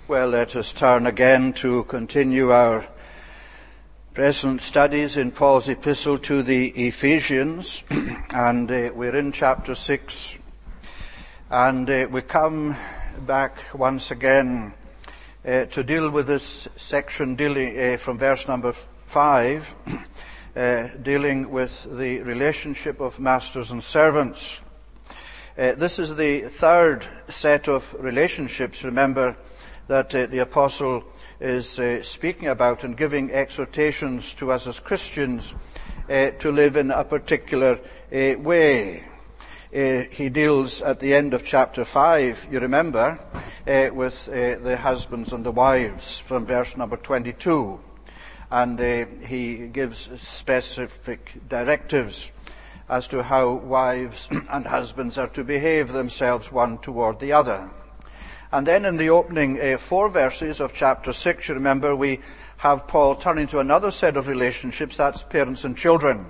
Well, let us turn again to continue our present studies in Paul's epistle to the Ephesians. And we're in chapter 6. And we come back once again to deal with this section dealing from verse number 5, dealing with the relationship of masters and servants. This is the third set of relationships, remember, that the apostle is speaking about and giving exhortations to us as Christians to live in a particular way. He deals at the end of chapter 5, you remember, with the husbands and the wives from verse number 22. And he gives specific directives as to how wives and husbands are to behave themselves one toward the other. And then in the opening 4 verses of chapter 6, you remember, we have Paul turning to another set of relationships, that's parents and children.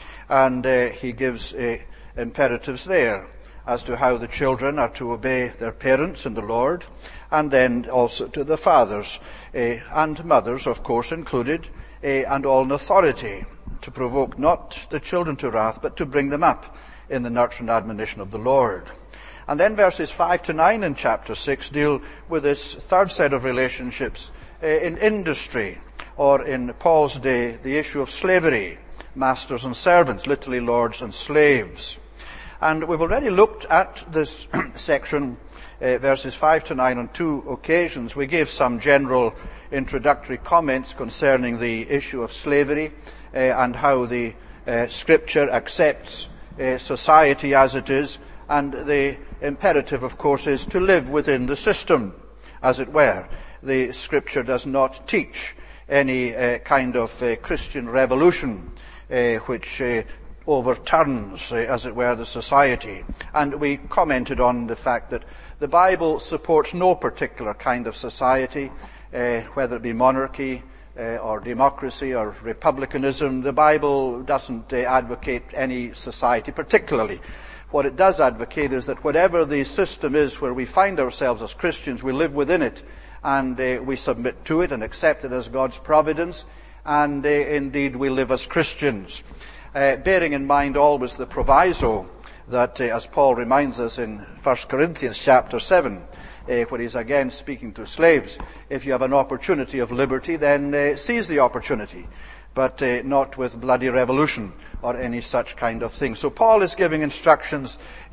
And he gives imperatives there as to how the children are to obey their parents in the Lord, and then also to the fathers and mothers, of course, included, and all in authority, to provoke not the children to wrath, but to bring them up in the nurture and admonition of the Lord. And then verses 5 to 9 in chapter 6 deal with this third set of relationships in industry, or in Paul's day, the issue of slavery, masters and servants, literally lords and slaves. And we've already looked at this section, verses 5 to 9, on 2 occasions. We gave some general introductory comments concerning the issue of slavery and how the Scripture accepts society as it is, and the imperative, of course, is to live within the system, as it were. The Scripture does not teach any kind of Christian revolution which overturns, as it were, the society. And we commented on the fact that the Bible supports no particular kind of society, whether it be monarchy or democracy or republicanism. The Bible doesn't advocate any society particularly. What it does advocate is that whatever the system is where we find ourselves as Christians, we live within it, and we submit to it and accept it as God's providence, and indeed we live as Christians. Bearing in mind always the proviso that, as Paul reminds us in 1 Corinthians chapter 7, where he's again speaking to slaves, if you have an opportunity of liberty, then seize the opportunity, but not with bloody revolution or any such kind of thing. So Paul is giving instructions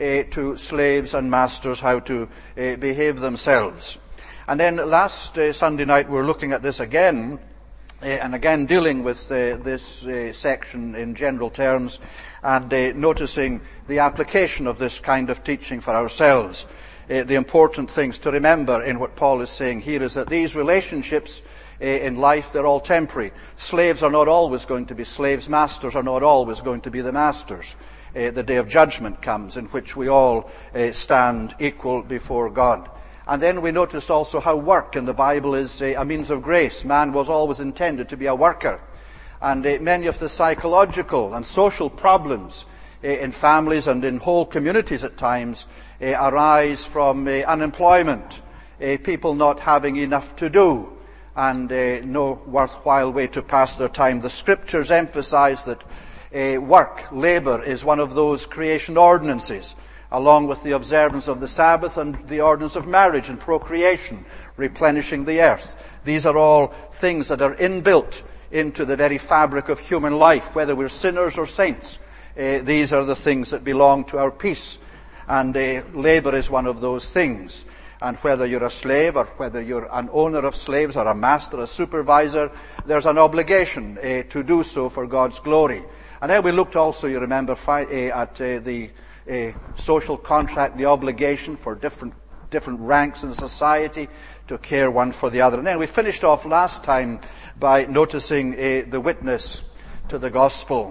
to slaves and masters how to behave themselves. And then last Sunday night we were looking at this again, and again dealing with this section in general terms, and noticing the application of this kind of teaching for ourselves. The important things to remember in what Paul is saying here is that these relationships in life, they're all temporary. Slaves are not always going to be slaves. Masters are not always going to be the masters. The day of judgment comes in which we all stand equal before God. And then we noticed also how work in the Bible is a means of grace. Man was always intended to be a worker. And many of the psychological and social problems in families and in whole communities at times arise from unemployment, people not having enough to do, and no worthwhile way to pass their time. The Scriptures emphasize that work, labor, is one of those creation ordinances, along with the observance of the Sabbath and the ordinance of marriage and procreation, replenishing the earth. These are all things that are inbuilt into the very fabric of human life, whether we're sinners or saints. These are the things that belong to our peace, and labor is one of those things. And whether you're a slave or whether you're an owner of slaves or a master, a supervisor, there's an obligation to do so for God's glory. And then we looked also, you remember, at the social contract, the obligation for different ranks in society to care one for the other. And then we finished off last time by noticing the witness to the gospel.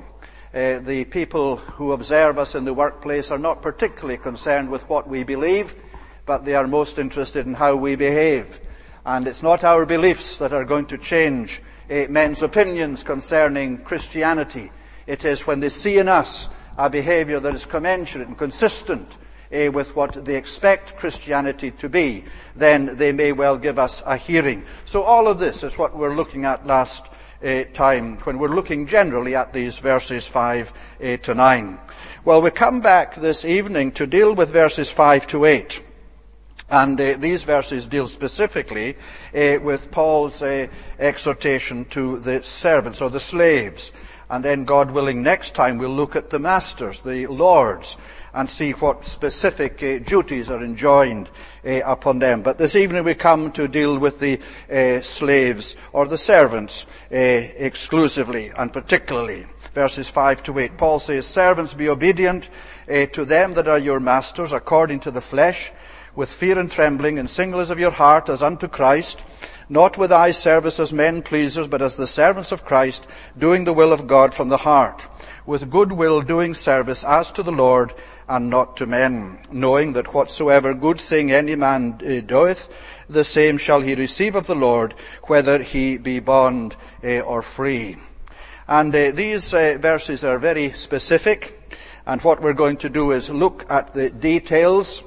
The people who observe us in the workplace are not particularly concerned with what we believe, but they are most interested in how we behave. And it's not our beliefs that are going to change men's opinions concerning Christianity. It is when they see in us a behavior that is commensurate and consistent with what they expect Christianity to be, then they may well give us a hearing. So all of this is what we're looking at last time when we're looking generally at these verses 5 to 9. Well, we come back this evening to deal with verses 5 to 8. And these verses deal specifically with Paul's exhortation to the servants or the slaves. And then, God willing, next time we'll look at the masters, the lords, and see what specific duties are enjoined upon them. But this evening we come to deal with the slaves or the servants exclusively and particularly. Verses 5 to 8. Paul says, "Servants, be obedient to them that are your masters according to the flesh, with fear and trembling, in singleness of your heart as unto Christ, not with eye service as men pleasers, but as the servants of Christ, doing the will of God from the heart, with good will doing service as to the Lord and not to men, knowing that whatsoever good thing any man doeth, the same shall he receive of the Lord, whether he be bond or free." And these verses are very specific, and what we're going to do is look at the details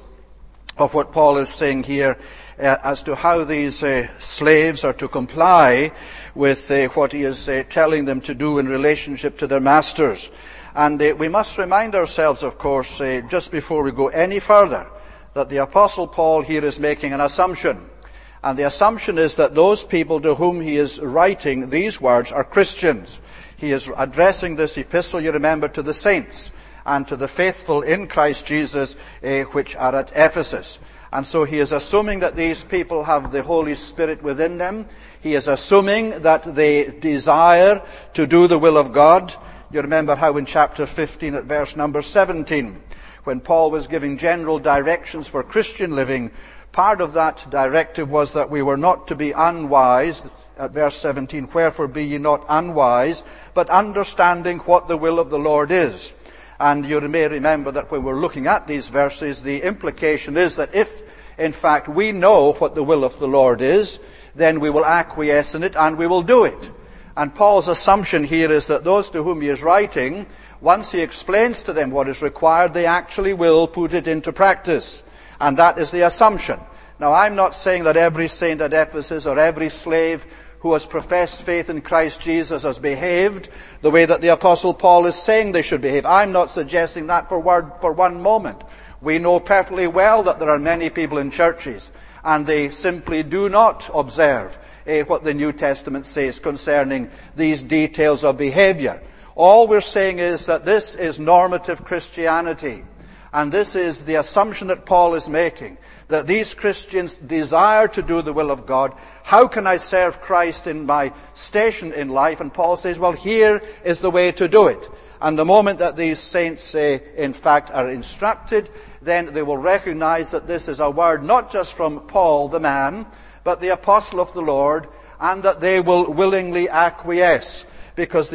of what Paul is saying here as to how these slaves are to comply with what he is telling them to do in relationship to their masters. And we must remind ourselves, of course, just before we go any further, that the Apostle Paul here is making an assumption. And the assumption is that those people to whom he is writing these words are Christians. He is addressing this epistle, you remember, to the saints and to the faithful in Christ Jesus, which are at Ephesus. And so he is assuming that these people have the Holy Spirit within them. He is assuming that they desire to do the will of God. You remember how in chapter 15 at verse number 17, when Paul was giving general directions for Christian living, part of that directive was that we were not to be unwise. At verse 17, "Wherefore be ye not unwise, but understanding what the will of the Lord is." And you may remember that when we're looking at these verses, the implication is that if, in fact, we know what the will of the Lord is, then we will acquiesce in it and we will do it. And Paul's assumption here is that those to whom he is writing, once he explains to them what is required, they actually will put it into practice. And that is the assumption. Now, I'm not saying that every saint at Ephesus or every slave who has professed faith in Christ Jesus has behaved the way that the Apostle Paul is saying they should behave. I'm not suggesting that for one moment. We know perfectly well that there are many people in churches and they simply do not observe what the New Testament says concerning these details of behavior. All we're saying is that this is normative Christianity. And this is the assumption that Paul is making, that these Christians desire to do the will of God. How can I serve Christ in my station in life? And Paul says, well, here is the way to do it. And the moment that these saints, in fact, are instructed, then they will recognize that this is a word not just from Paul, the man, but the apostle of the Lord, and that they will willingly acquiesce because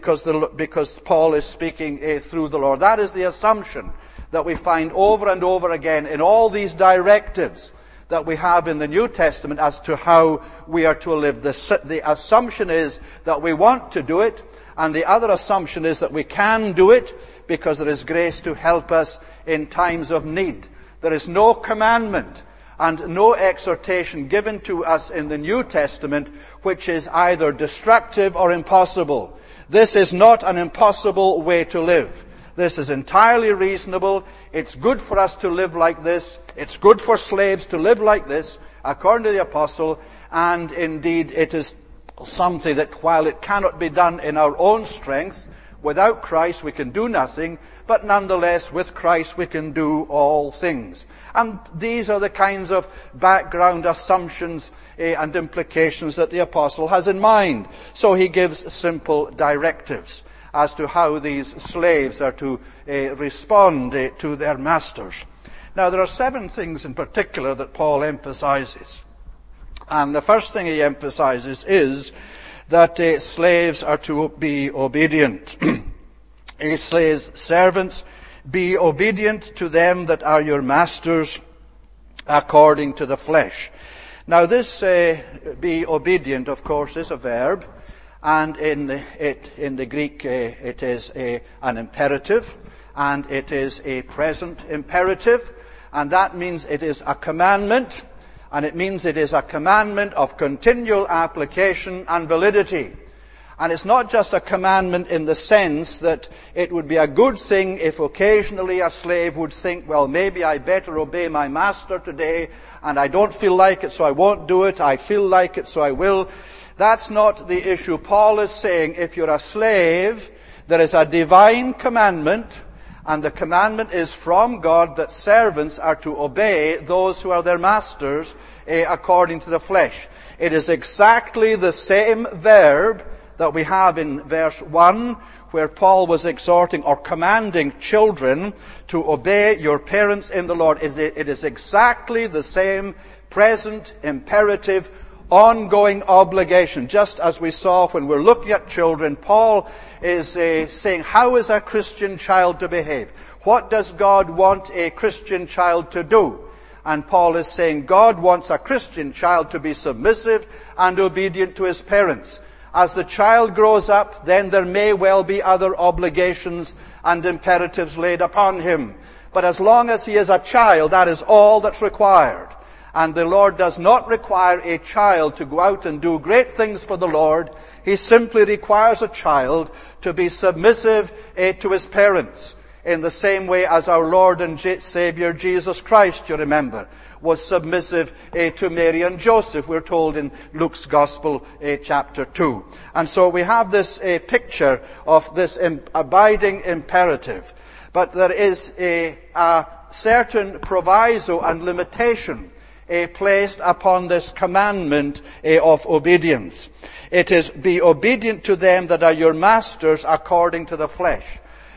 Paul is speaking through the Lord. That is the assumption that we find over and over again in all these directives that we have in the New Testament as to how we are to live. The assumption is that we want to do it, and the other assumption is that we can do it because there is grace to help us in times of need. There is no commandment and no exhortation given to us in the New Testament which is either destructive or impossible. This is not an impossible way to live. This is entirely reasonable. It's good for us to live like this. It's good for slaves to live like this, according to the apostle. And indeed, it is something that while it cannot be done in our own strength, without Christ we can do nothing, but nonetheless with Christ we can do all things. And these are the kinds of background assumptions and implications that the apostle has in mind. So he gives simple directives as to how these slaves are to respond to their masters. Now, there are 7 things in particular that Paul emphasizes. And the first thing he emphasizes is that slaves are to be obedient. He says, "Servants, be obedient to them that are your masters according to the flesh." Now, this be obedient, of course, is a verb. And in the Greek, it is an imperative. and it is a present imperative, and that means it is a commandment, and it means it is a commandment of continual application and validity. And it's not just a commandment in the sense that it would be a good thing if occasionally a slave would think, well, maybe I better obey my master today, and I don't feel like it, so I won't do it. I feel like it, so I will. That's not the issue. Paul is saying if you're a slave, there is a divine commandment, and the commandment is from God that servants are to obey those who are their masters according to the flesh. It is exactly the same verb that we have in verse 1, where Paul was exhorting or commanding children to obey your parents in the Lord. It is exactly the same present imperative, ongoing obligation. Just as we saw when we're looking at children, Paul is saying, how is a Christian child to behave? What does God want a Christian child to do? And Paul is saying God wants a Christian child to be submissive and obedient to his parents. As the child grows up, then there may well be other obligations and imperatives laid upon him. But as long as he is a child, that is all that's required. And the Lord does not require a child to go out and do great things for the Lord. He simply requires a child to be submissive to his parents, in the same way as our Lord and Savior Jesus Christ, you remember, was submissive to Mary and Joseph, we're told in Luke's Gospel, chapter 2. And so we have this picture of this abiding imperative. But there is a certain proviso and limitation placed upon this commandment of obedience. It is, be obedient to them that are your masters according to the flesh.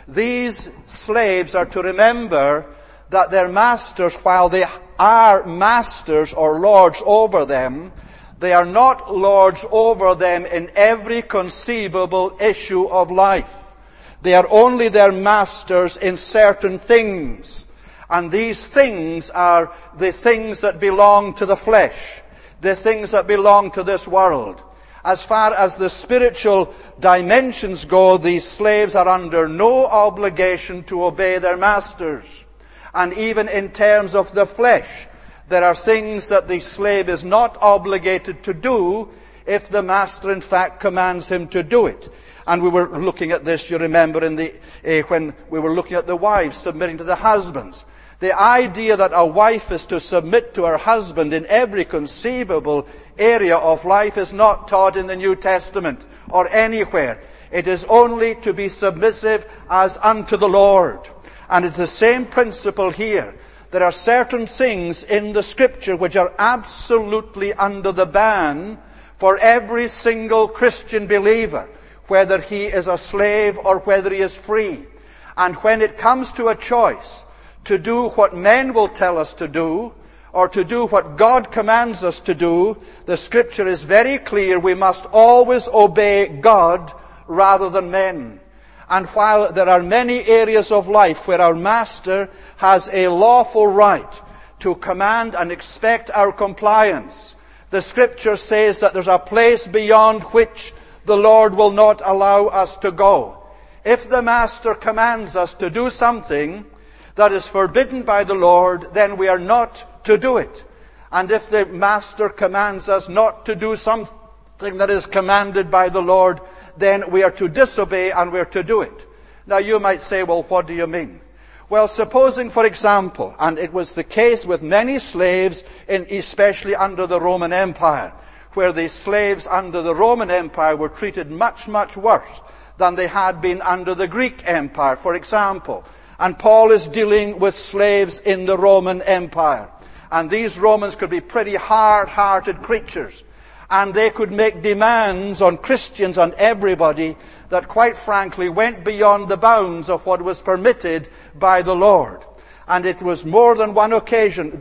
These slaves are to remember that their masters, while they are masters or lords over them, they are not lords over them in every conceivable issue of life. They are only their masters in certain things. And these things are the things that belong to the flesh, the things that belong to this world. As far as the spiritual dimensions go, these slaves are under no obligation to obey their masters. And even in terms of the flesh, there are things that the slave is not obligated to do if the master in fact commands him to do it. And we were looking at this, you remember, when we were looking at the wives submitting to the husbands. The idea that a wife is to submit to her husband in every conceivable area of life is not taught in the New Testament or anywhere. It is only to be submissive as unto the Lord. And it's the same principle here. There are certain things in the Scripture which are absolutely under the ban for every single Christian believer, whether he is a slave or whether he is free. And when it comes to a choice to do what men will tell us to do, or to do what God commands us to do, the Scripture is very clear. We must always obey God rather than men. And while there are many areas of life where our Master has a lawful right to command and expect our compliance, the Scripture says that there's a place beyond which the Lord will not allow us to go. If the Master commands us to do something that is forbidden by the Lord, then we are not to do it. And if the Master commands us not to do something that is commanded by the Lord, then we are to disobey and we are to do it. Now you might say, well, what do you mean? Well, supposing, for example, and it was the case with many slaves, especially under the Roman Empire, where the slaves under the Roman Empire were treated much, much worse than they had been under the Greek Empire, for example. And Paul is dealing with slaves in the Roman Empire. And these Romans could be pretty hard-hearted creatures. And they could make demands on Christians and everybody that, quite frankly, went beyond the bounds of what was permitted by the Lord. And it was more than one occasion,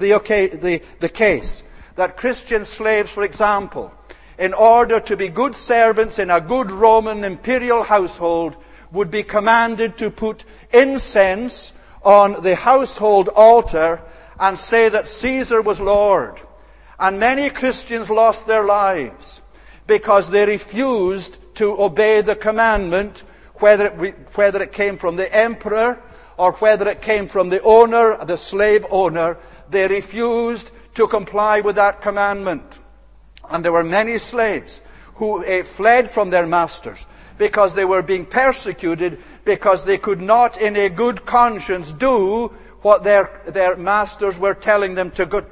the case, that Christian slaves, for example, in order to be good servants in a good Roman imperial household, would be commanded to put incense on the household altar and say that Caesar was Lord. And many Christians lost their lives because they refused to obey the commandment, whether it came from the emperor or whether it came from the owner, the slave owner, they refused to comply with that commandment. And there were many slaves who fled from their masters because they were being persecuted, because they could not in a good conscience do what their masters were telling them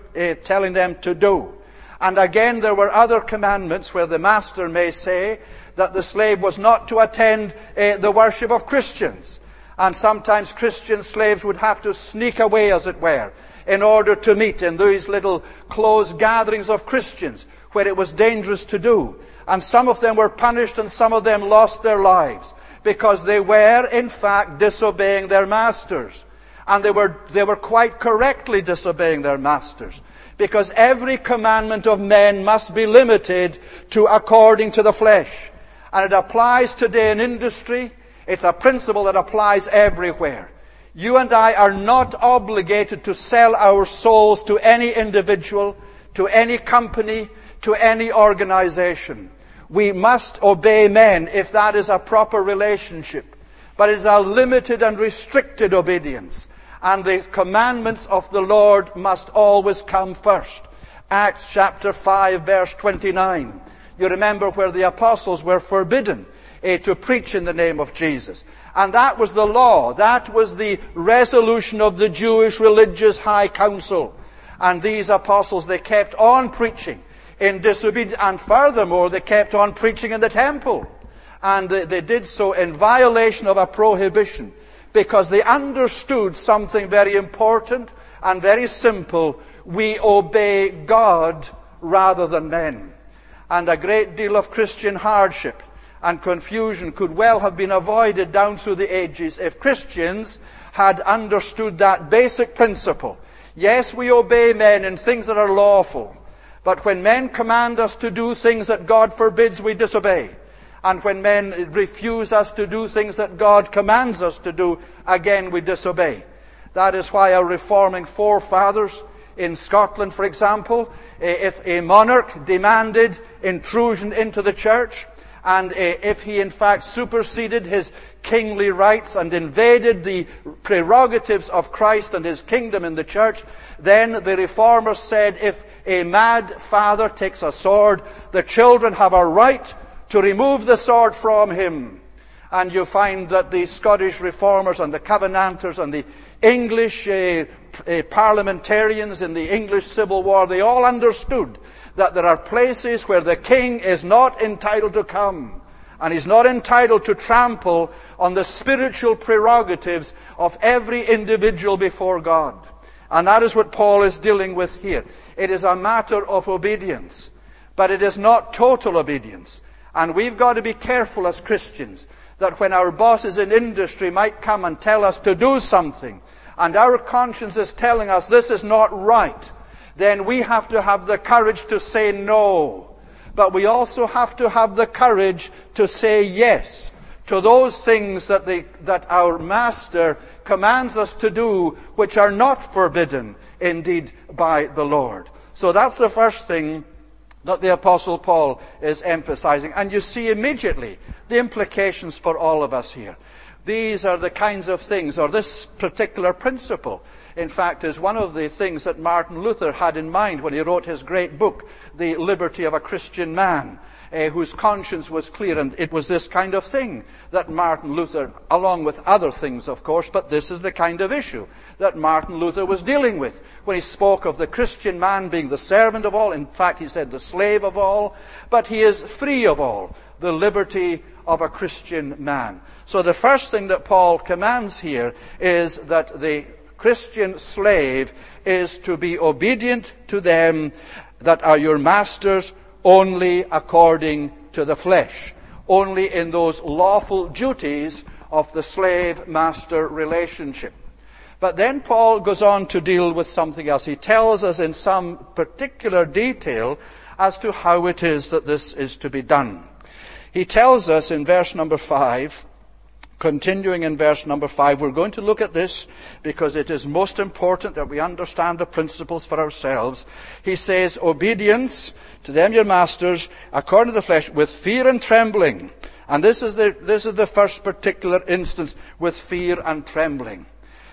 to do. And again, there were other commandments where the master may say that the slave was not to attend the worship of Christians. And sometimes Christian slaves would have to sneak away, as it were, in order to meet in these little closed gatherings of Christians where it was dangerous to do. And some of them were punished and some of them lost their lives because they were, in fact, disobeying their masters. And they were quite correctly disobeying their masters, because every commandment of men must be limited to according to the flesh. And it applies today in industry. It's a principle that applies everywhere. You and I are not obligated to sell our souls to any individual, to any company, to any organization. We must obey men if that is a proper relationship. But it is a limited and restricted obedience. And the commandments of the Lord must always come first. Acts chapter 5, verse 29. You remember where the apostles were forbidden to preach in the name of Jesus. And that was the law. That was the resolution of the Jewish religious high council. And these apostles, they kept on preaching in disobedience. And furthermore, they kept on preaching in the temple. And they did so in violation of a prohibition, because they understood something very important and very simple. We obey God rather than men. And a great deal of Christian hardship and confusion could well have been avoided down through the ages if Christians had understood that basic principle. Yes, we obey men in things that are lawful, but when men command us to do things that God forbids, we disobey. And when men refuse us to do things that God commands us to do, again we disobey. That is why our reforming forefathers in Scotland, for example, if a monarch demanded intrusion into the church, and if he in fact superseded his kingly rights and invaded the prerogatives of Christ and his kingdom in the church, then the reformers said, if a mad father takes a sword, the children have a right to remove the sword from him. And you find that the Scottish reformers and the Covenanters and the English parliamentarians in the English Civil War, they all understood that there are places where the king is not entitled to come, and he's not entitled to trample on the spiritual prerogatives of every individual before God. And that is what Paul is dealing with here. It is a matter of obedience, but it is not total obedience. And we've got to be careful as Christians that when our bosses in industry might come and tell us to do something, and our conscience is telling us this is not right, then we have to have the courage to say no. But we also have to have the courage to say yes to those things that our Master commands us to do, which are not forbidden indeed by the Lord. So that's the first thing that the Apostle Paul is emphasizing. And you see immediately the implications for all of us here. These are the kinds of things, or this particular principle, in fact, is one of the things that Martin Luther had in mind when he wrote his great book, The Liberty of a Christian Man, whose conscience was clear. And it was this kind of thing that Martin Luther, along with other things, of course, but this is the kind of issue that Martin Luther was dealing with when he spoke of the Christian man being the servant of all. In fact, he said the slave of all, but he is free of all, the liberty of a Christian man. So the first thing that Paul commands here is that the Christian slave is to be obedient to them that are your masters only according to the flesh, only in those lawful duties of the slave-master relationship. But then Paul goes on to deal with something else. He tells us in some particular detail as to how it is that this is to be done. He tells us in verse number 5, continuing in verse number 5, we're going to look at this because it is most important that we understand the principles for ourselves. He says, obedience to them your masters according to the flesh with fear and trembling. And this is the first particular instance, with fear and trembling.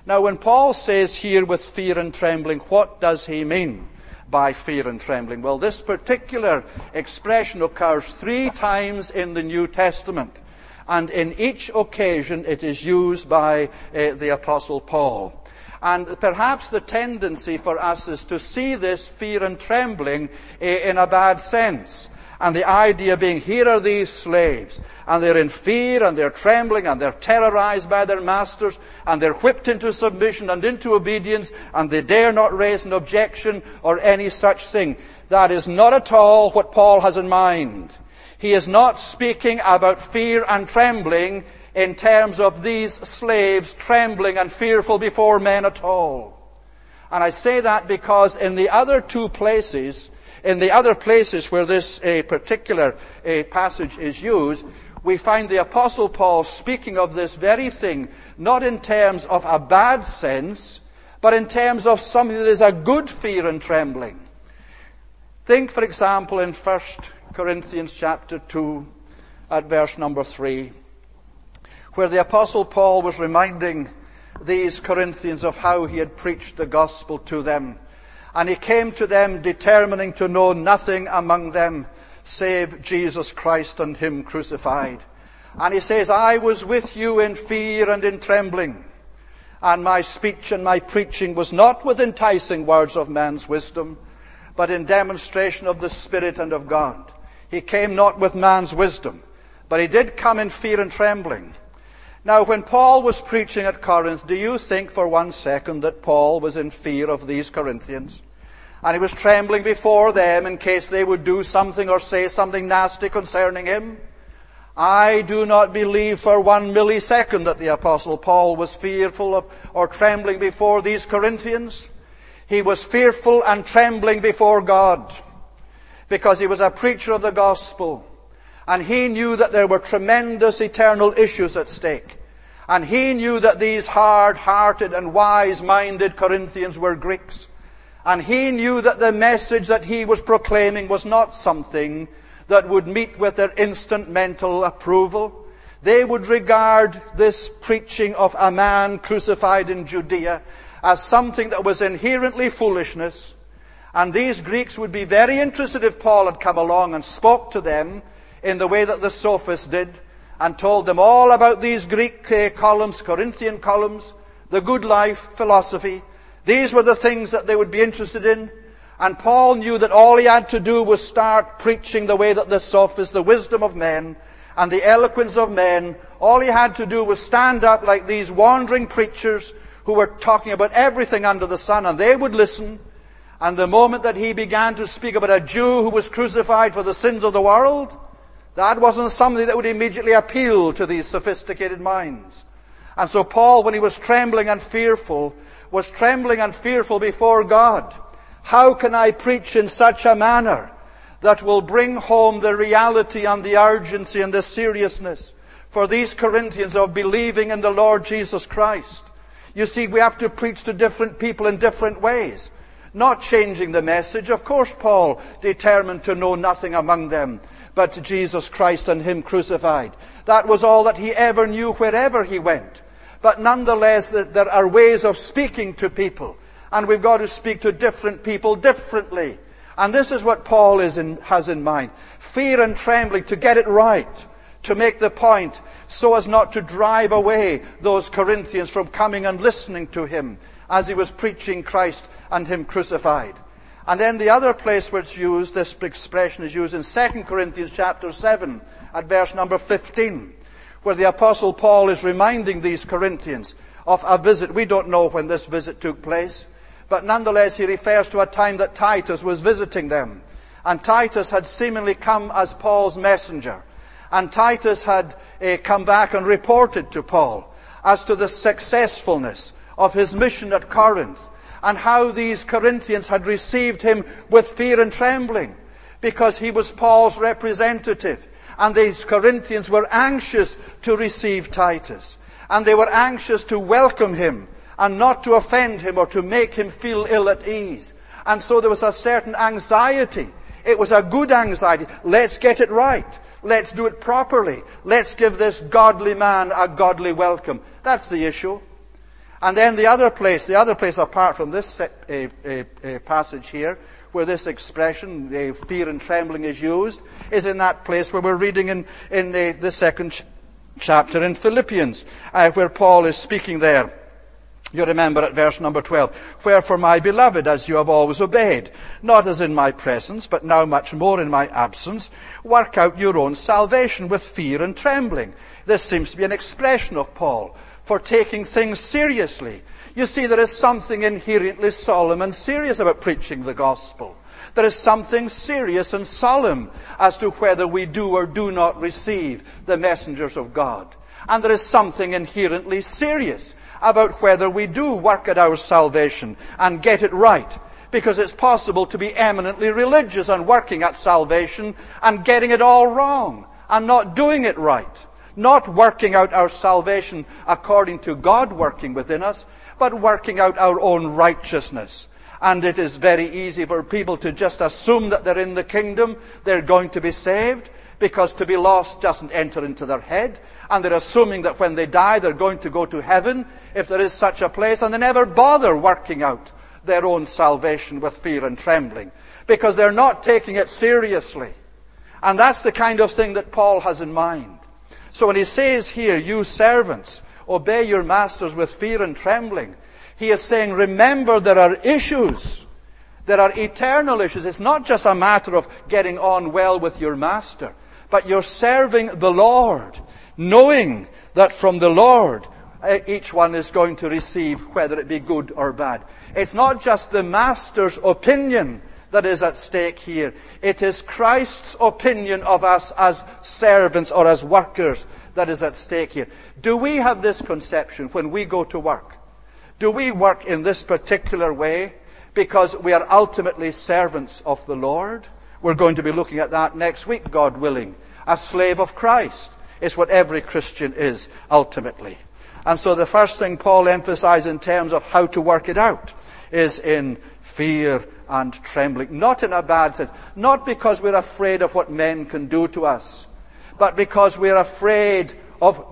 Now, when Paul says here with fear and trembling, what does he mean by fear and trembling? Well, this particular expression occurs 3 times in the New Testament. And in each occasion it is used by the Apostle Paul. And perhaps the tendency for us is to see this fear and trembling in a bad sense. And the idea being, here are these slaves, and they're in fear, and they're trembling, and they're terrorized by their masters, and they're whipped into submission and into obedience, and they dare not raise an objection or any such thing. That is not at all what Paul has in mind. He is not speaking about fear and trembling in terms of these slaves trembling and fearful before men at all. And I say that because in the other 2 places, in the other places where this particular passage is used, we find the Apostle Paul speaking of this very thing, not in terms of a bad sense, but in terms of something that is a good fear and trembling. Think, for example, in 1 Corinthians chapter 2, at verse number 3, where the Apostle Paul was reminding these Corinthians of how he had preached the gospel to them. And he came to them determining to know nothing among them save Jesus Christ and him crucified. And he says, I was with you in fear and in trembling. And my speech and my preaching was not with enticing words of man's wisdom, but in demonstration of the Spirit and of God. He came not with man's wisdom, but he did come in fear and trembling. Now, when Paul was preaching at Corinth, do you think for one second that Paul was in fear of these Corinthians? And he was trembling before them in case they would do something or say something nasty concerning him? I do not believe for 1 millisecond that the Apostle Paul was fearful of or trembling before these Corinthians. He was fearful and trembling before God because he was a preacher of the gospel. And he knew that there were tremendous eternal issues at stake. And he knew that these hard-hearted and wise-minded Corinthians were Greeks. And he knew that the message that he was proclaiming was not something that would meet with their instant mental approval. They would regard this preaching of a man crucified in Judea as something that was inherently foolishness. And these Greeks would be very interested if Paul had come along and spoke to them in the way that the sophists did, and told them all about these Greek columns, Corinthian columns, the good life, philosophy. These were the things that they would be interested in. And Paul knew that all he had to do was start preaching the way that the sophists, the wisdom of men, and the eloquence of men, all he had to do was stand up like these wandering preachers who were talking about everything under the sun, and they would listen. And the moment that he began to speak about a Jew who was crucified for the sins of the world, that wasn't something that would immediately appeal to these sophisticated minds. And so Paul, when he was trembling and fearful, was trembling and fearful before God. How can I preach in such a manner that will bring home the reality and the urgency and the seriousness for these Corinthians of believing in the Lord Jesus Christ? You see, we have to preach to different people in different ways, not changing the message. Of course, Paul determined to know nothing among them but Jesus Christ and him crucified. That was all that he ever knew wherever he went. But nonetheless, there are ways of speaking to people. And we've got to speak to different people differently. And this is what Paul has in mind. Fear and trembling, to get it right, to make the point, so as not to drive away those Corinthians from coming and listening to him as he was preaching Christ and him crucified. And then the other place where it's used, this expression is used in 2 Corinthians chapter 7 at verse number 15, where the Apostle Paul is reminding these Corinthians of a visit. We don't know when this visit took place, but nonetheless he refers to a time that Titus was visiting them. And Titus had seemingly come as Paul's messenger. And Titus had come back and reported to Paul as to the successfulness of his mission at Corinth, and how these Corinthians had received him with fear and trembling, because he was Paul's representative. And these Corinthians were anxious to receive Titus. And they were anxious to welcome him, and not to offend him or to make him feel ill at ease. And so there was a certain anxiety. It was a good anxiety. Let's get it right. Let's do it properly. Let's give this godly man a godly welcome. That's the issue. And then the other place apart from this passage here, where this expression, fear and trembling, is used, is in that place where we're reading in the second chapter in Philippians, where Paul is speaking there. You remember at verse number 12, "Wherefore, my beloved, as you have always obeyed, not as in my presence, but now much more in my absence, work out your own salvation with fear and trembling." This seems to be an expression of Paul for taking things seriously. You see, there is something inherently solemn and serious about preaching the gospel. There is something serious and solemn as to whether we do or do not receive the messengers of God. And there is something inherently serious about whether we do work at our salvation and get it right. Because it's possible to be eminently religious and working at salvation and getting it all wrong and not doing it right. Not working out our salvation according to God working within us, but working out our own righteousness. And it is very easy for people to just assume that they're in the kingdom, they're going to be saved, because to be lost doesn't enter into their head. And they're assuming that when they die, they're going to go to heaven, if there is such a place, and they never bother working out their own salvation with fear and trembling, because they're not taking it seriously. And that's the kind of thing that Paul has in mind. So when he says here, "You servants, obey your masters with fear and trembling," he is saying, remember, there are issues. There are eternal issues. It's not just a matter of getting on well with your master, but you're serving the Lord, knowing that from the Lord each one is going to receive, whether it be good or bad. It's not just the master's opinion that is at stake here. It is Christ's opinion of us as servants or as workers that is at stake here. Do we have this conception when we go to work? Do we work in this particular way because we are ultimately servants of the Lord? We're going to be looking at that next week, God willing. A slave of Christ is what every Christian is ultimately. And so the first thing Paul emphasizes in terms of how to work it out is in fear and trembling. Not in a bad sense. Not because we're afraid of what men can do to us, but because we're afraid of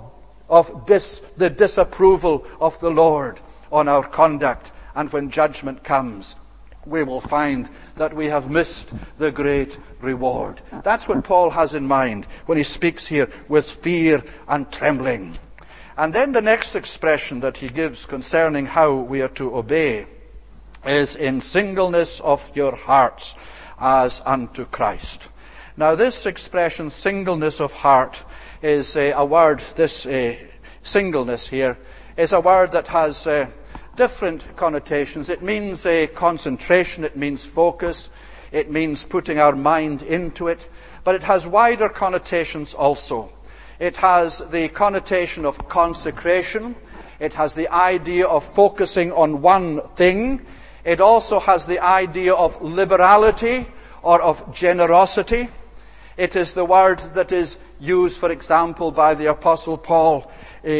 the disapproval of the Lord on our conduct. And when judgment comes, we will find that we have missed the great reward. That's what Paul has in mind when he speaks here with fear and trembling. And then the next expression that he gives concerning how we are to obey is in singleness of your hearts as unto Christ. Now this expression, singleness of heart, is a word, this singleness here, is a word that has different connotations. It means concentration, it means focus, it means putting our mind into it, but it has wider connotations also. It has the connotation of consecration. It has the idea of focusing on one thing. It also has the idea of liberality or of generosity. It is the word that is used, for example, by the Apostle Paul.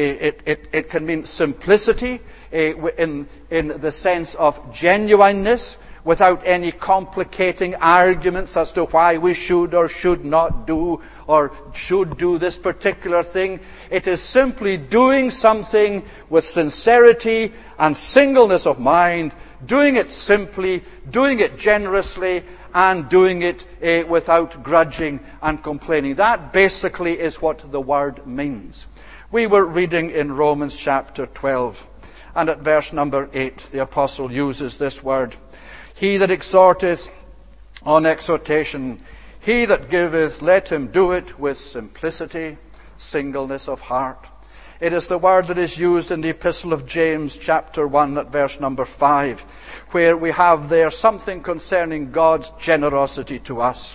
It can mean simplicity in the sense of genuineness, without any complicating arguments as to why we should or should not do or should do this particular thing. It is simply doing something with sincerity and singleness of mind, doing it simply, doing it generously, and doing it without grudging and complaining. That basically is what the word means. We were reading in Romans chapter 12, and at verse number 8, the apostle uses this word. He that exhorteth on exhortation, he that giveth, let him do it with simplicity, singleness of heart. It is the word that is used in the epistle of James chapter 1 at verse number 5, where we have there something concerning God's generosity to us.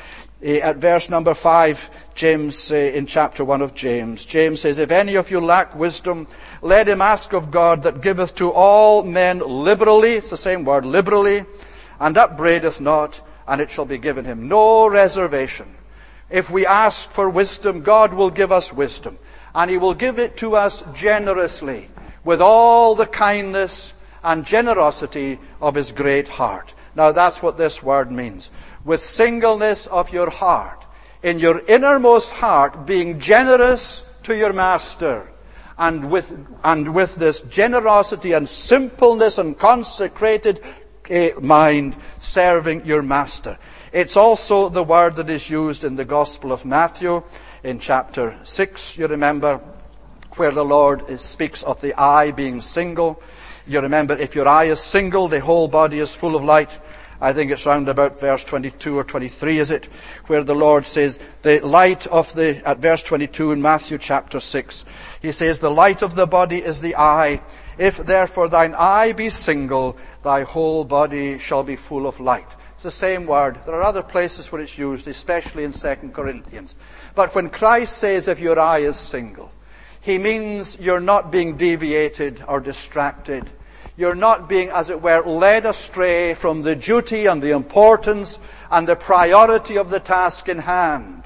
At verse number 5, James, in chapter 1 of James says, if any of you lack wisdom, let him ask of God that giveth to all men liberally, it's the same word, liberally, and upbraideth not, and it shall be given him. No reservation. If we ask for wisdom, God will give us wisdom, and he will give it to us generously, with all the kindness and generosity of his great heart. Now that's what this word means. With singleness of your heart, in your innermost heart, being generous to your master, and with this generosity and simpleness and consecrated mind, serving your master. It's also the word that is used in the Gospel of Matthew in chapter 6, you remember, where the Lord speaks of the eye being single. You remember, if your eye is single, the whole body is full of light. I think it's round about verse 22 or 23, is it? Where the Lord says, the light of at verse 22 in Matthew chapter 6, he says, the light of the body is the eye. If therefore thine eye be single, thy whole body shall be full of light. It's the same word. There are other places where it's used, especially in 2 Corinthians. But when Christ says, if your eye is single, he means you're not being deviated or distracted. You're not being, as it were, led astray from the duty and the importance and the priority of the task in hand.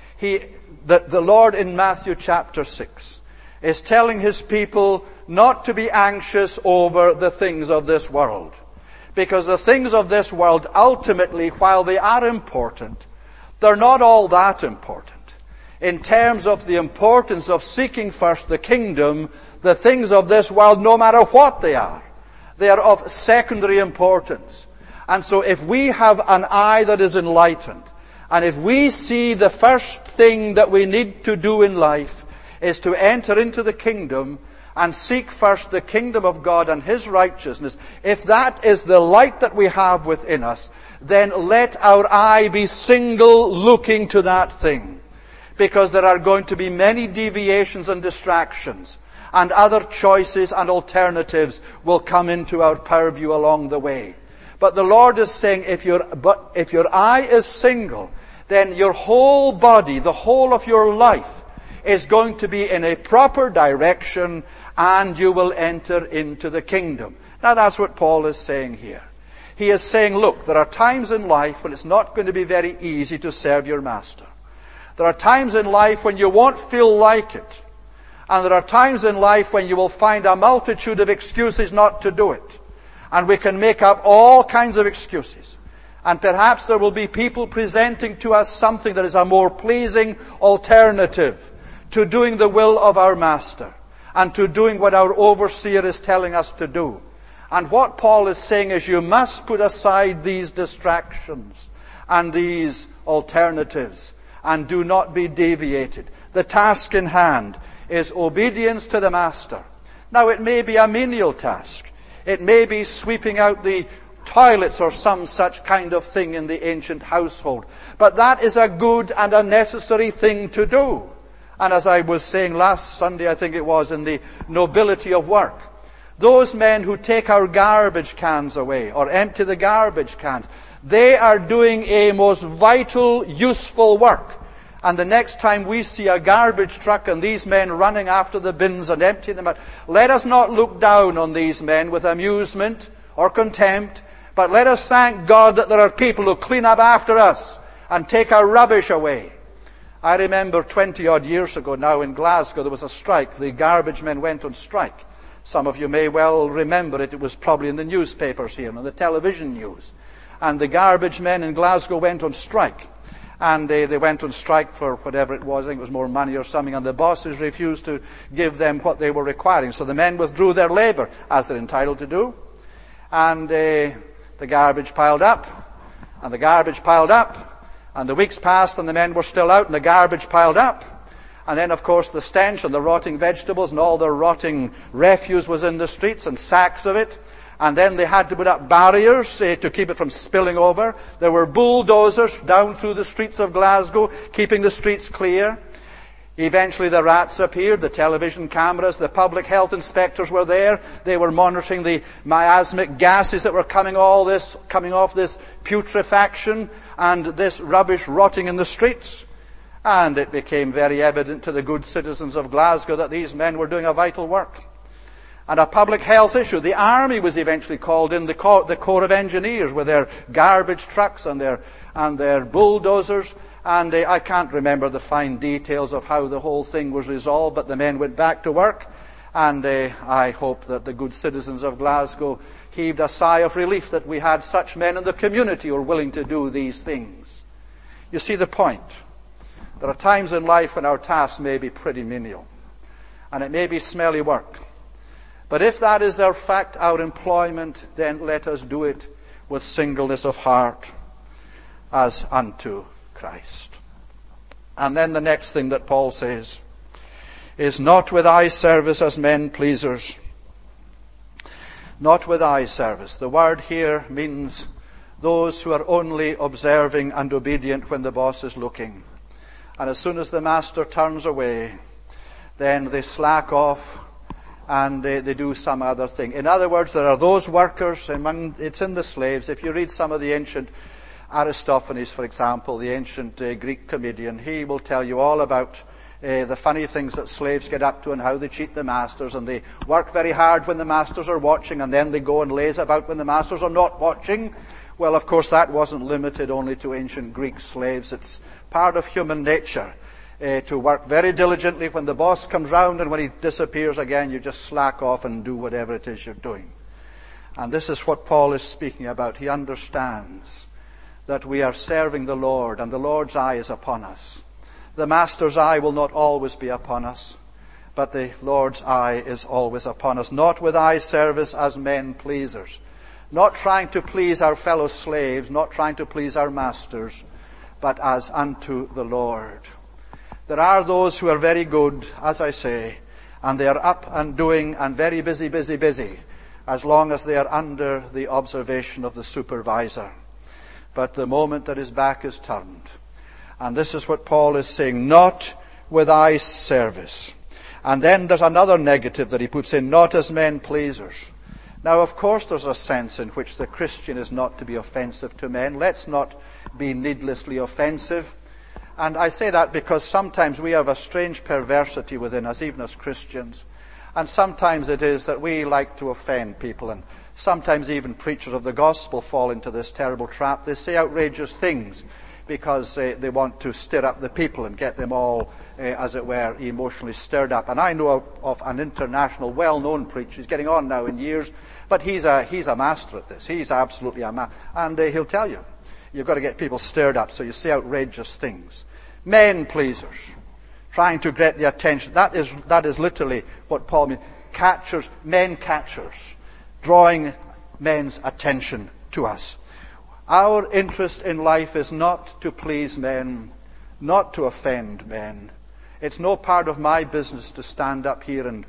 The Lord in Matthew chapter 6 is telling his people not to be anxious over the things of this world. Because the things of this world, ultimately, while they are important, they're not all that important. In terms of the importance of seeking first the kingdom, the things of this world, no matter what they are of secondary importance. And so if we have an eye that is enlightened, and if we see the first thing that we need to do in life is to enter into the kingdom and seek first the kingdom of God and his righteousness, if that is the light that we have within us, then let our eye be single looking to that thing. Because there are going to be many deviations and distractions, and other choices and alternatives will come into our purview along the way. But the Lord is saying, if your eye is single, then your whole body, the whole of your life, is going to be in a proper direction, and you will enter into the kingdom. Now that's what Paul is saying here. He is saying, look, there are times in life when it's not going to be very easy to serve your master. There are times in life when you won't feel like it. And there are times in life when you will find a multitude of excuses not to do it. And we can make up all kinds of excuses. And perhaps there will be people presenting to us something that is a more pleasing alternative to doing the will of our master and to doing what our overseer is telling us to do. And what Paul is saying is you must put aside these distractions and these alternatives and do not be deviated. The task in hand is obedience to the master. Now it may be a menial task. It may be sweeping out the toilets or some such kind of thing in the ancient household. But that is a good and a necessary thing to do. And as I was saying last Sunday, I think it was, in the nobility of work, those men who take our garbage cans away or empty the garbage cans, they are doing a most vital, useful work. And the next time we see a garbage truck and these men running after the bins and emptying them out, let us not look down on these men with amusement or contempt, but let us thank God that there are people who clean up after us and take our rubbish away. I remember 20-odd years ago now in Glasgow there was a strike. The garbage men went on strike. Some of you may well remember it. It was probably in the newspapers here and on the television news. And the garbage men in Glasgow went on strike. And they went on strike for whatever it was. I think it was more money or something. And the bosses refused to give them what they were requiring. So the men withdrew their labour, as they're entitled to do. And the garbage piled up. And the garbage piled up. And the weeks passed and the men were still out and the garbage piled up. And then, of course, the stench and the rotting vegetables and all the rotting refuse was in the streets and sacks of it. And then they had to put up barriers to keep it from spilling over. There were bulldozers down through the streets of Glasgow, keeping the streets clear. Eventually the rats appeared, the television cameras, the public health inspectors were there. They were monitoring the miasmic gases that were coming off this putrefaction and this rubbish rotting in the streets. And it became very evident to the good citizens of Glasgow that these men were doing a vital work. And a public health issue. The army was eventually called in, the Corps of Engineers with their garbage trucks and their bulldozers. And I can't remember the fine details of how the whole thing was resolved, but the men went back to work. And I hope that the good citizens of Glasgow heaved a sigh of relief that we had such men in the community who were willing to do these things. You see the point. There are times in life when our tasks may be pretty menial. and it may be smelly work. But if that is our fact, our employment, then let us do it with singleness of heart as unto Christ. And then the next thing that Paul says is, not with eye service as men pleasers. Not with eye service. The word here means those who are only observing and obedient when the boss is looking. And as soon as the master turns away, then they slack off and they do some other thing. In other words, there are those workers it's in the slaves. If you read some of the ancient Aristophanes, for example, the ancient Greek comedian, he will tell you all about the funny things that slaves get up to and how they cheat the masters, and they work very hard when the masters are watching, and then they go and laze about when the masters are not watching. Well, of course, that wasn't limited only to ancient Greek slaves. It's part of human nature to work very diligently when the boss comes round, and when he disappears again, you just slack off and do whatever it is you're doing. And this is what Paul is speaking about. He understands that we are serving the Lord, and the Lord's eye is upon us. The master's eye will not always be upon us, but the Lord's eye is always upon us. Not with eye service as men pleasers. Not trying to please our fellow slaves, not trying to please our masters, but as unto the Lord. There are those who are very good, as I say, and they are up and doing and very busy, as long as they are under the observation of the supervisor. But the moment that his back is turned, and this is what Paul is saying, not with eye service. And then there's another negative that he puts in, not as men pleasers. Now, of course, there's a sense in which the Christian is not to be offensive to men. Let's not be needlessly offensive. And I say that because sometimes we have a strange perversity within us, even as Christians. And sometimes it is that we like to offend people. And sometimes even preachers of the gospel fall into this terrible trap. They say outrageous things because they want to stir up the people and get them all, as it were, emotionally stirred up. And I know of an international, well-known preacher. He's getting on now in years, but he's a master at this. He's absolutely a master. And he'll tell you, you've got to get people stirred up, so you say outrageous things. Men pleasers, trying to get the attention. That is literally what Paul means. Men catchers, drawing men's attention to us. Our interest in life is not to please men, not to offend men. It's no part of my business to stand here and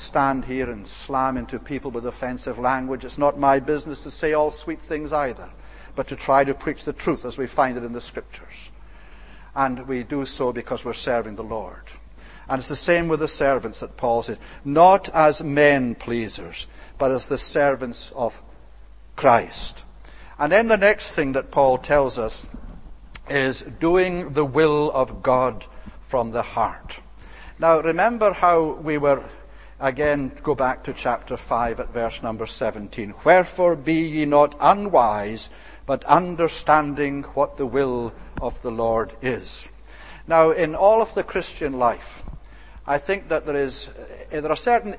slam into people with offensive language. It's not my business to say all sweet things either, but to try to preach the truth as we find it in the Scriptures. And we do so because we're serving the Lord. And it's the same with the servants that Paul says, not as men pleasers, but as the servants of Christ. And then the next thing that Paul tells us is doing the will of God from the heart. Now remember how we were, again, go back to chapter 5 at verse number 17. Wherefore be ye not unwise, but understanding what the will of the Lord is. Now in all of the Christian life, I think that there are certain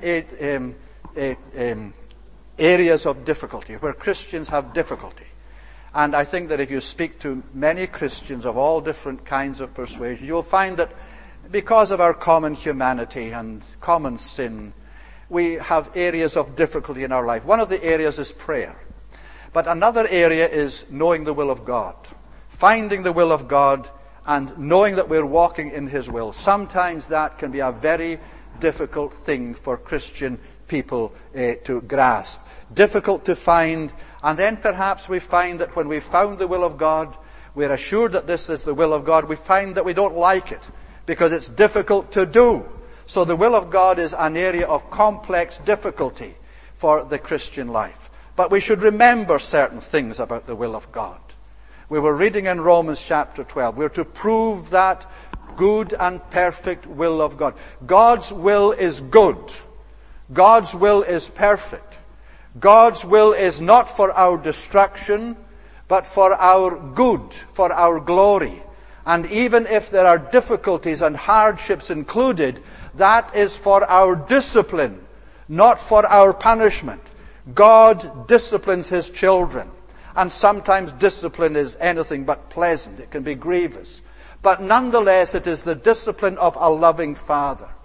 areas of difficulty where Christians have difficulty. And I think that if you speak to many Christians of all different kinds of persuasion, you'll find that because of our common humanity and common sin, we have areas of difficulty in our life. One of the areas is prayer. But another area is knowing the will of God. Finding the will of God and knowing that we're walking in His will. Sometimes that can be a very difficult thing for Christian people to grasp. Difficult to find. And then perhaps we find that when we've found the will of God, we're assured that this is the will of God, we find that we don't like it because it's difficult to do. So the will of God is an area of complex difficulty for the Christian life. But we should remember certain things about the will of God. We were reading in Romans chapter 12. We're to prove that good and perfect will of God. God's will is good. God's will is perfect. God's will is not for our destruction, but for our good, for our glory. And even if there are difficulties and hardships included, that is for our discipline, not for our punishment. God disciplines His children. And sometimes discipline is anything but pleasant. It can be grievous. But nonetheless, it is the discipline of a loving Father.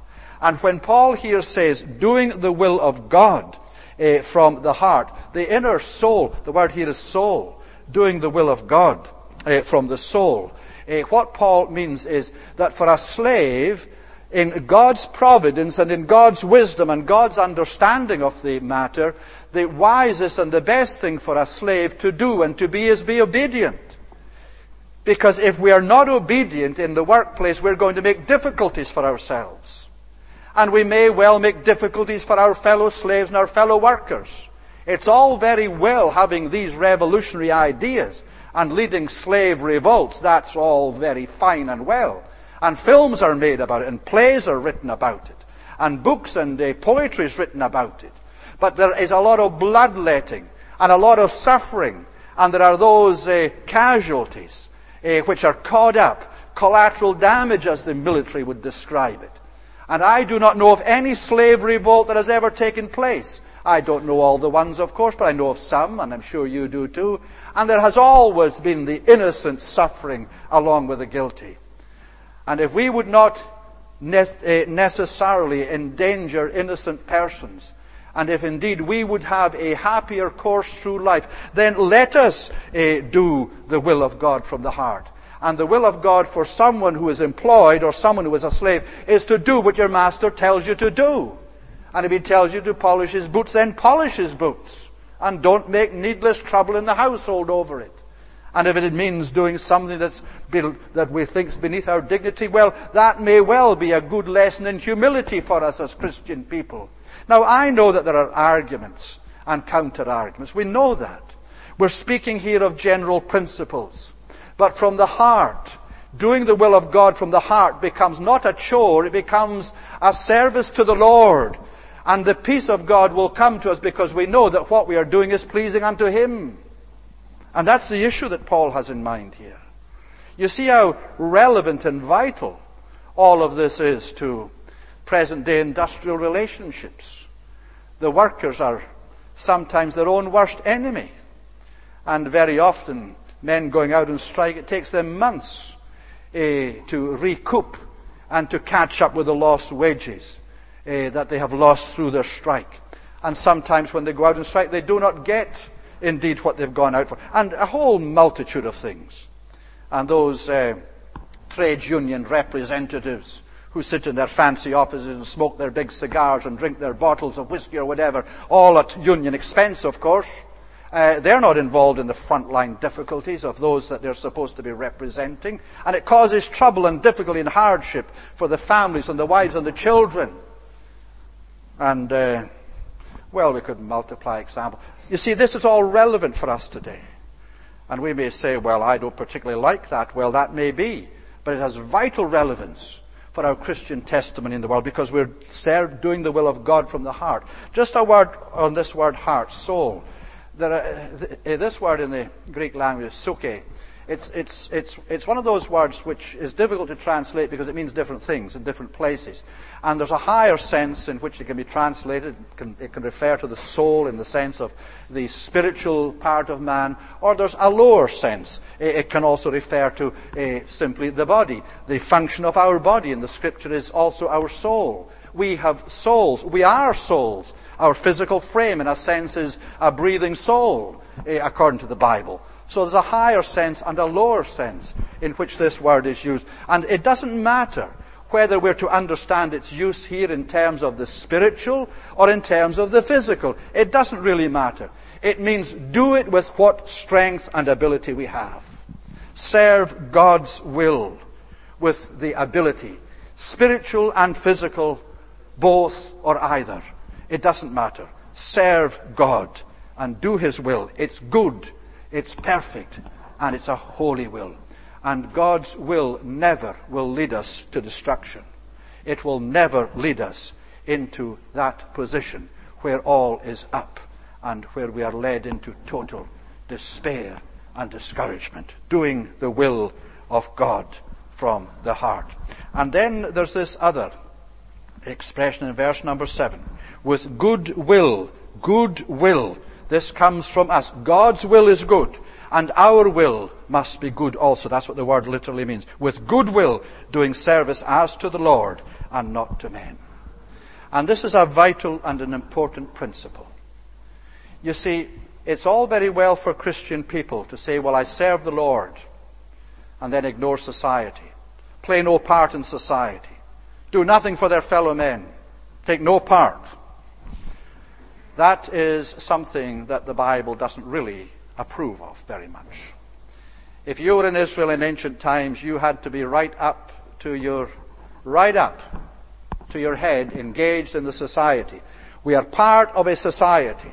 And when Paul here says, doing the will of God from the heart, the inner soul, the word here is soul, doing the will of God from the soul. What Paul means is that for a slave, in God's providence and in God's wisdom and God's understanding of the matter, the wisest and the best thing for a slave to do and to be is be obedient. Because if we are not obedient in the workplace, we're going to make difficulties for ourselves. And we may well make difficulties for our fellow slaves and our fellow workers. It's all very well having these revolutionary ideas and leading slave revolts. That's all very fine and well. And films are made about it, and plays are written about it, and books and poetry is written about it. But there is a lot of bloodletting and a lot of suffering, and there are those casualties which are caught up, collateral damage as the military would describe it. And I do not know of any slave revolt that has ever taken place. I don't know all the ones, of course, but I know of some, and I'm sure you do too. And there has always been the innocent suffering along with the guilty. And if we would not necessarily endanger innocent persons, and if indeed we would have a happier course through life, then let us do the will of God from the heart. And the will of God for someone who is employed or someone who is a slave is to do what your master tells you to do. And if he tells you to polish his boots, then polish his boots. And don't make needless trouble in the household over it. And if it means doing something that we think is beneath our dignity, well, that may well be a good lesson in humility for us as Christian people. Now, I know that there are arguments and counter-arguments. We know that. We're speaking here of general principles. But from the heart, doing the will of God from the heart becomes not a chore, it becomes a service to the Lord. And the peace of God will come to us because we know that what we are doing is pleasing unto Him. And that's the issue that Paul has in mind here. You see how relevant and vital all of this is to present-day industrial relationships. The workers are sometimes their own worst enemy. And very often, men going out on strike, it takes them months to recoup and to catch up with the lost wages that they have lost through their strike. And sometimes when they go out on strike, they do not get indeed what they've gone out for. And a whole multitude of things. And those trade union representatives who sit in their fancy offices and smoke their big cigars and drink their bottles of whiskey or whatever, all at union expense, of course. They're not involved in the frontline difficulties of those that they're supposed to be representing. And it causes trouble and difficulty and hardship for the families and the wives and the children. And, well, we could multiply examples. You see, this is all relevant for us today. And we may say, well, I don't particularly like that. Well, that may be. But it has vital relevance for our Christian testimony in the world because we're doing the will of God from the heart. Just a word on this word heart, soul. This word in the Greek language, psyche, it's one of those words which is difficult to translate because it means different things in different places. And there's a higher sense in which it can be translated. It can refer to the soul in the sense of the spiritual part of man, or there's a lower sense. It can also refer to simply the body. The function of our body in the Scripture is also our soul. We have souls. We are souls. Our physical frame, in a sense, is a breathing soul, according to the Bible. So there's a higher sense and a lower sense in which this word is used. And it doesn't matter whether we're to understand its use here in terms of the spiritual or in terms of the physical. It doesn't really matter. It means do it with what strength and ability we have. Serve God's will with the ability, spiritual and physical, both or either. It doesn't matter. Serve God and do His will. It's good, it's perfect, and it's a holy will. And God's will never will lead us to destruction. It will never lead us into that position where all is up and where we are led into total despair and discouragement. Doing the will of God from the heart. And then there's this other expression in verse number 7. With good will. Good will. This comes from us. God's will is good, and our will must be good also. That's what the word literally means. With good will, doing service as to the Lord and not to men. And this is a vital and an important principle. You see, it's all very well for Christian people to say, well, I serve the Lord, and then ignore society, play no part in society, do nothing for their fellow men, take no part. That is something that the Bible doesn't really approve of very much. If you were in Israel in ancient times, you had to be right up to your head, engaged in the society. We are part of a society.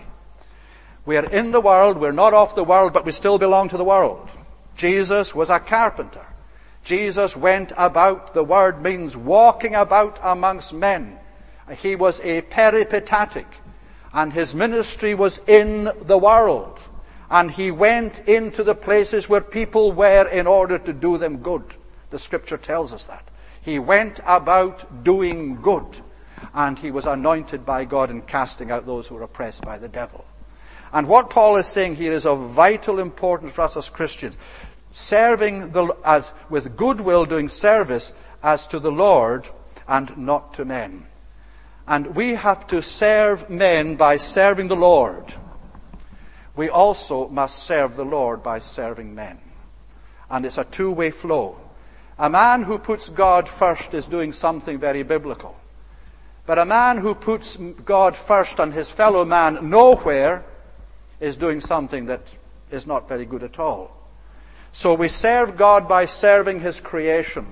We are in the world, we're not of the world, but we still belong to the world. Jesus was a carpenter. Jesus went about, the word means walking about amongst men. He was a peripatetic, and his ministry was in the world. And he went into the places where people were in order to do them good. The scripture tells us that. He went about doing good, and he was anointed by God in casting out those who were oppressed by the devil. And what Paul is saying here is of vital importance for us as Christians. Serving with goodwill, doing service as to the Lord and not to men. And we have to serve men by serving the Lord. We also must serve the Lord by serving men. And it's a two-way flow. A man who puts God first is doing something very biblical. But a man who puts God first and his fellow man nowhere is doing something that is not very good at all. So we serve God by serving his creation.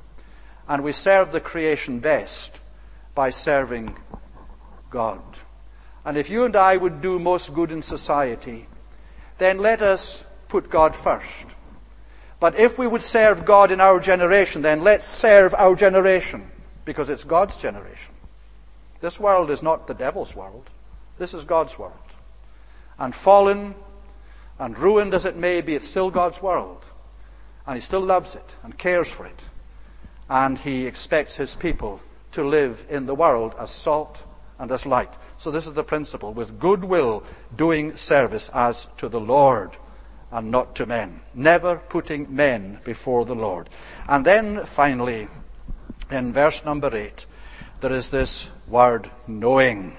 And we serve the creation best by serving God. And if you and I would do most good in society, then let us put God first. But if we would serve God in our generation, then let's serve our generation, because it's God's generation. This world is not the devil's world. This is God's world. And fallen and ruined as it may be, it's still God's world. And he still loves it and cares for it. And he expects his people to live in the world as salt and as light. So this is the principle, with goodwill doing service as to the Lord and not to men. Never putting men before the Lord. And then finally, in verse number 8, there is this word, knowing.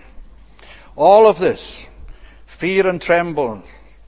All of this, fear and trembling,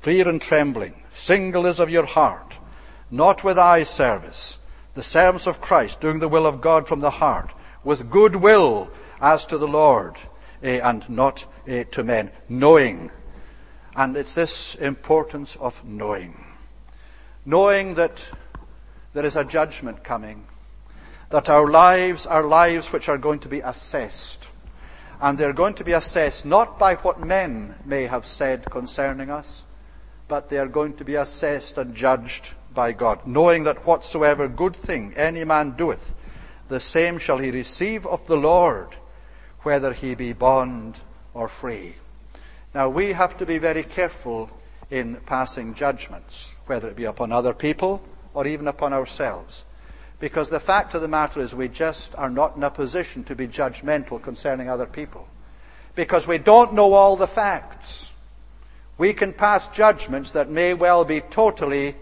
single is of your heart, not with eye service, the servants of Christ, doing the will of God from the heart, with goodwill as to the Lord, and not to men, knowing. And it's this importance of knowing. Knowing that there is a judgment coming, that our lives are lives which are going to be assessed. And they're going to be assessed not by what men may have said concerning us, but they are going to be assessed and judged by God, knowing that whatsoever good thing any man doeth, the same shall he receive of the Lord, whether he be bond or free. Now we have to be very careful in passing judgments, whether it be upon other people or even upon ourselves. Because the fact of the matter is we just are not in a position to be judgmental concerning other people. Because we don't know all the facts. We can pass judgments that may well be totally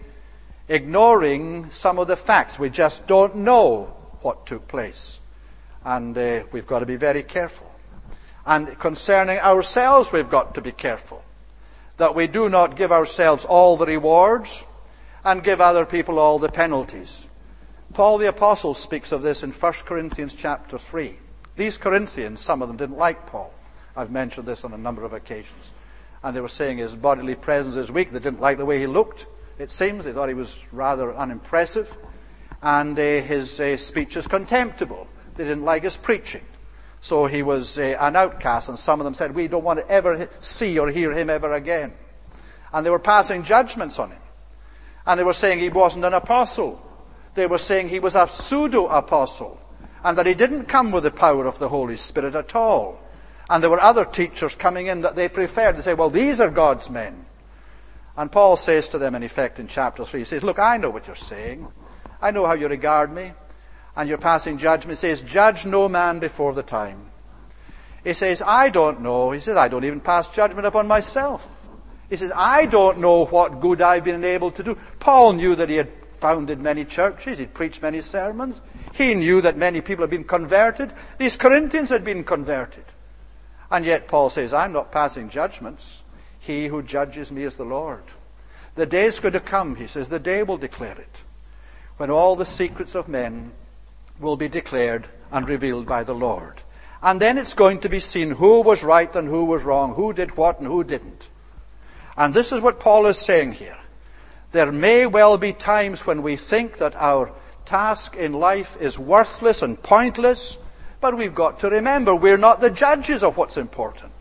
ignoring some of the facts. We just don't know what took place. And we've got to be very careful. And concerning ourselves, we've got to be careful that we do not give ourselves all the rewards and give other people all the penalties. Paul the Apostle speaks of this in 1 Corinthians chapter 3. These Corinthians, some of them didn't like Paul. I've mentioned this on a number of occasions. And they were saying his bodily presence is weak. They didn't like the way he looked, it seems. They thought he was rather unimpressive. And his speech is contemptible. They didn't like his preaching. So he was an outcast, and some of them said, we don't want to ever see or hear him ever again. And they were passing judgments on him. And they were saying he wasn't an apostle. They were saying he was a pseudo-apostle, and that he didn't come with the power of the Holy Spirit at all. And there were other teachers coming in that they preferred. They say, well, these are God's men. And Paul says to them, in effect, in chapter 3, he says, look, I know what you're saying. I know how you regard me. And you're passing judgment. He says, judge no man before the time. He says, I don't know. He says, I don't even pass judgment upon myself. He says, I don't know what good I've been able to do. Paul knew that he had founded many churches. He'd preached many sermons. He knew that many people had been converted. These Corinthians had been converted. And yet Paul says, I'm not passing judgments. He who judges me is the Lord. The day is going to come, he says, the day will declare it, when all the secrets of men will be declared and revealed by the Lord. And then it's going to be seen who was right and who was wrong, who did what and who didn't. And this is what Paul is saying here. There may well be times when we think that our task in life is worthless and pointless, but we've got to remember we're not the judges of what's important.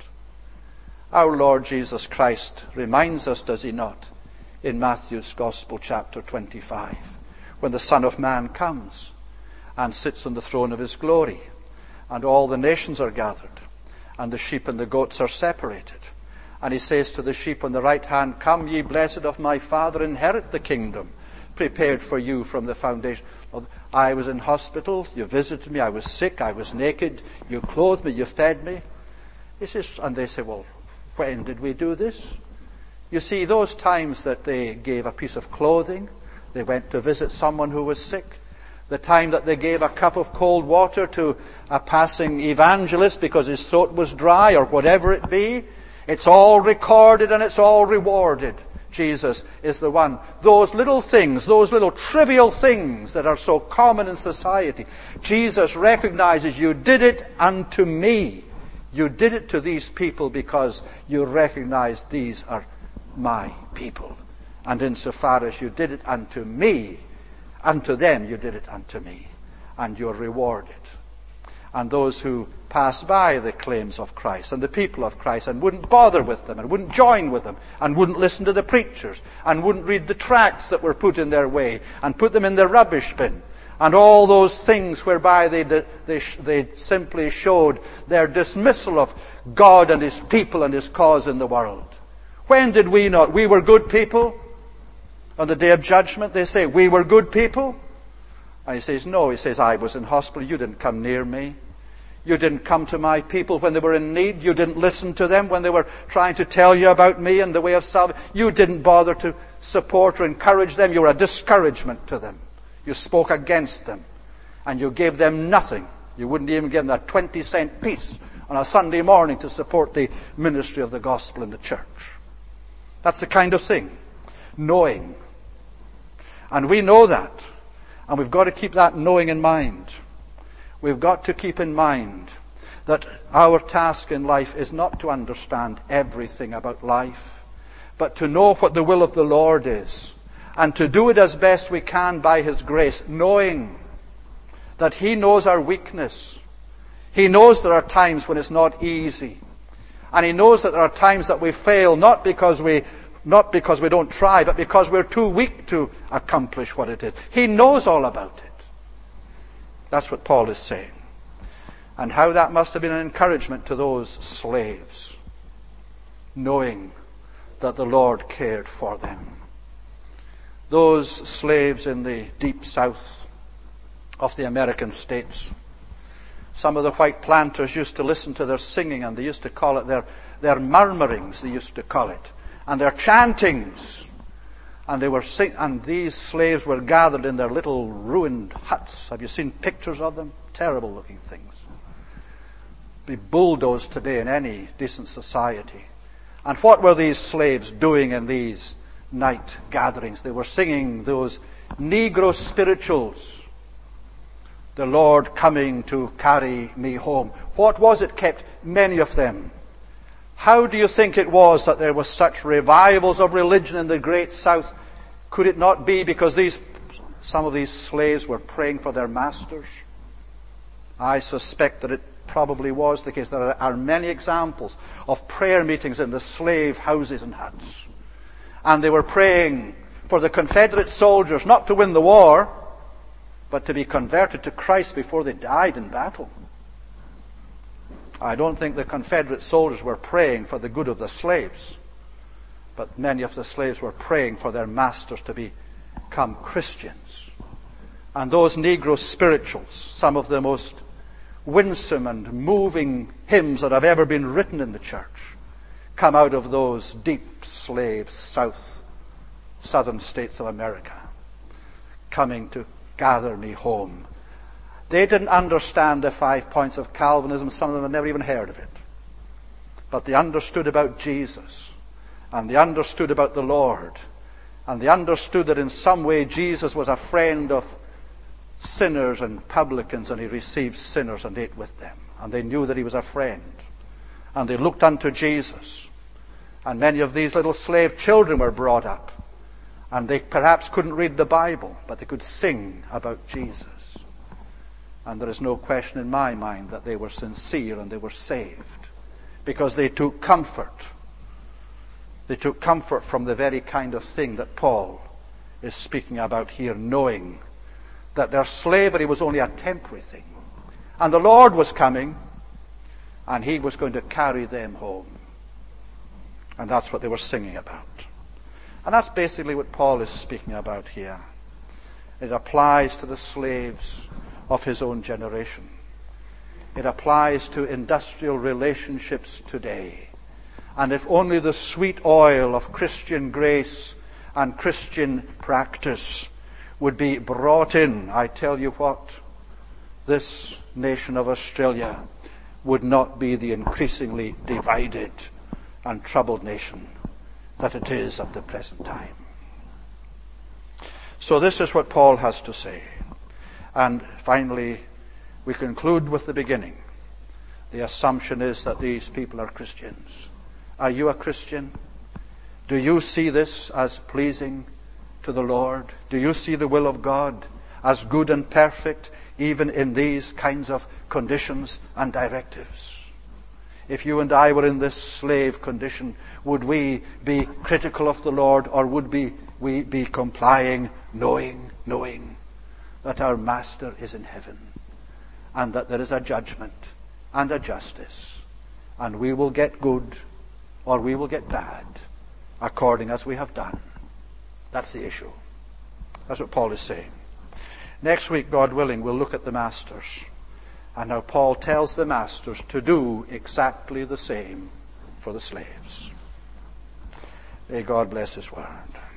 Our Lord Jesus Christ reminds us, does he not, in Matthew's Gospel, chapter 25, when the Son of Man comes and sits on the throne of his glory, and all the nations are gathered, and the sheep and the goats are separated. And he says to the sheep on the right hand, come ye blessed of my Father, inherit the kingdom prepared for you from the foundation. I was in hospital, you visited me, I was sick, I was naked, you clothed me, you fed me. He says, and they say, well, when did we do this? You see, those times that they gave a piece of clothing, they went to visit someone who was sick, the time that they gave a cup of cold water to a passing evangelist because his throat was dry, or whatever it be, it's all recorded and it's all rewarded. Jesus is the one. Those little things, those little trivial things that are so common in society, Jesus recognizes, you did it unto me. You did it to these people because you recognize these are my people. And insofar as you did it unto me, unto them you did it unto me. And you're rewarded. And those who pass by the claims of Christ and the people of Christ and wouldn't bother with them and wouldn't join with them and wouldn't listen to the preachers and wouldn't read the tracts that were put in their way and put them in the rubbish bin and all those things whereby they simply showed their dismissal of God and his people and his cause in the world. When did we not? We were good people. On the day of judgment they say, we were good people. And he says, no, he says, I was in hospital. You didn't come near me. You didn't come to my people when they were in need. You didn't listen to them when they were trying to tell you about me and the way of salvation. You didn't bother to support or encourage them. You were a discouragement to them. You spoke against them. And you gave them nothing. You wouldn't even give them a 20-cent piece on a Sunday morning to support the ministry of the gospel in the church. That's the kind of thing. Knowing. And we know that. And we've got to keep that knowing in mind. We've got to keep in mind that our task in life is not to understand everything about life, but to know what the will of the Lord is, and to do it as best we can by his grace, knowing that he knows our weakness. He knows there are times when it's not easy. And he knows that there are times that we fail, not because we don't try, but because we're too weak to accomplish what it is. He knows all about it. That's what Paul is saying. And how that must have been an encouragement to those slaves, knowing that the Lord cared for them. Those slaves in the deep south of the American states, some of the white planters used to listen to their singing, and they used to call it their murmurings, they used to call it, and their chantings. And and these slaves were gathered in their little ruined huts. Have you seen pictures of them? Terrible looking things. Be bulldozed today in any decent society. And what were these slaves doing in these night gatherings? They were singing those Negro spirituals. The Lord coming to carry me home. What was it kept many of them? How do you think it was that there were such revivals of religion in the great South? Could it not be because some of these slaves were praying for their masters? I suspect that it probably was the case. There are many examples of prayer meetings in the slave houses and huts. And they were praying for the Confederate soldiers not to win the war, but to be converted to Christ before they died in battle. I don't think the Confederate soldiers were praying for the good of the slaves, but many of the slaves were praying for their masters to become Christians. And those Negro spirituals, some of the most winsome and moving hymns that have ever been written in the church, come out of those deep slave southern states of America. coming to gather me home. They didn't understand the 5 points of Calvinism. Some of them had never even heard of it. But they understood about Jesus, and they understood about the Lord, and they understood that in some way Jesus was a friend of sinners and publicans, and he received sinners and ate with them. And they knew that he was a friend. And they looked unto Jesus. And many of these little slave children were brought up. And they perhaps couldn't read the Bible, but they could sing about Jesus. And there is no question in my mind that they were sincere and they were saved, because they took comfort. They took comfort from the very kind of thing that Paul is speaking about here, knowing that their slavery was only a temporary thing. And the Lord was coming, and he was going to carry them home. And that's what they were singing about. And that's basically what Paul is speaking about here. It applies to the slaves of his own generation. It applies to industrial relationships today. And if only the sweet oil of Christian grace and Christian practice would be brought in, I tell you what, this nation of Australia would not be the increasingly divided and troubled nation that it is at the present time. So this is what Paul has to say. And finally, we conclude with the beginning. The assumption is that these people are Christians. Are you a Christian? Do you see this as pleasing to the Lord? Do you see the will of God as good and perfect, even in these kinds of conditions and directives? If you and I were in this slave condition, would we be critical of the Lord, or would we be complying, knowing that our Master is in heaven, and that there is a judgment and a justice, and we will get good or we will get bad according as we have done? That's the issue. That's what Paul is saying. Next week, God willing, we'll look at the masters, and how Paul tells the masters to do exactly the same for the slaves. May God bless his word.